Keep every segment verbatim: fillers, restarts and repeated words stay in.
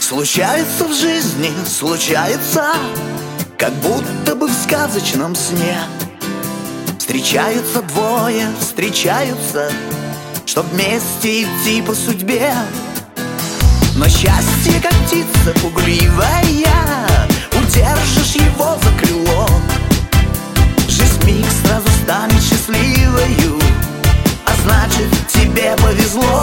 Случается в жизни, случается, как будто бы в сказочном сне. Встречаются двое, встречаются, чтоб вместе идти по судьбе. Но счастье, как птица пугливая, удержишь его за крыло. Жизнь миг сразу станет счастливою, а значит, тебе повезло.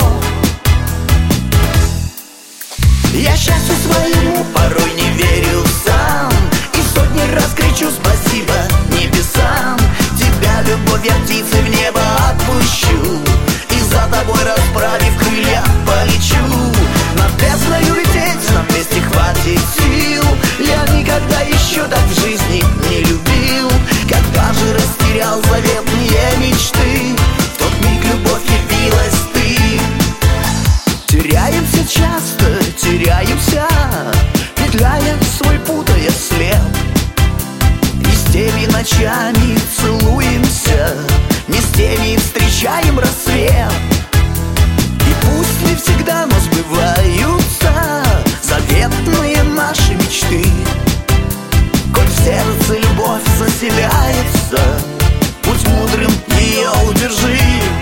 Я счастью своему порой не верю сам, и сотни раз кричу спасибо небесам. Тебя, любовь, я птицей в небо отпущу, и за тобой, расправив крылья, полечу. Над бездною лететь нам вместе хватит сил. Я никогда еще так в жизни не любил. Когда же растерял заветные мечты, в тот миг любовь явилась ты. Теряемся часто, теряемся, петляя свой, путая след. И с теми ночами целуемся, не с теми встречаем рассвет. И пусть не всегда, но сбываются заветные наши мечты. Коль в сердце любовь заселяется, будь мудрым, ее удержи.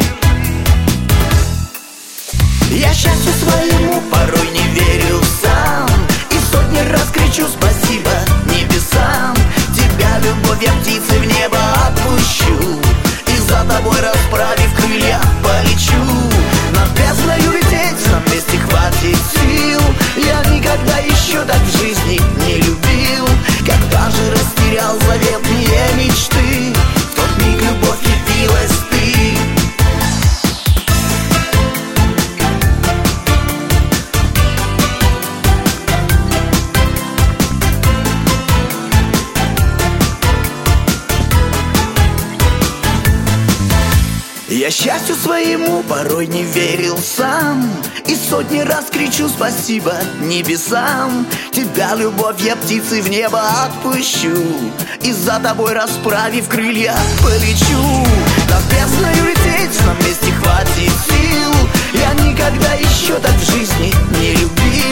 Я счастью своему порой не верю сам, и сотни раз кричу спасибо небесам. Тебя, любовь, я птицей в небо отпущу, и за тобой, расправив крылья, полечу. Над бездною лететь нам вместе хватит сил. Я никогда еще так в жизни не любил. Когда же растерял заветные мечты, в тот миг любовь явилась ты. Я счастью своему порой не верил сам, и сотни раз кричу спасибо небесам. Тебя, любовь, я птицей в небо отпущу, и за тобой, расправив крылья, полечу. Над бездною лететь нам вместе хватит сил. Я никогда еще так в жизни не любил.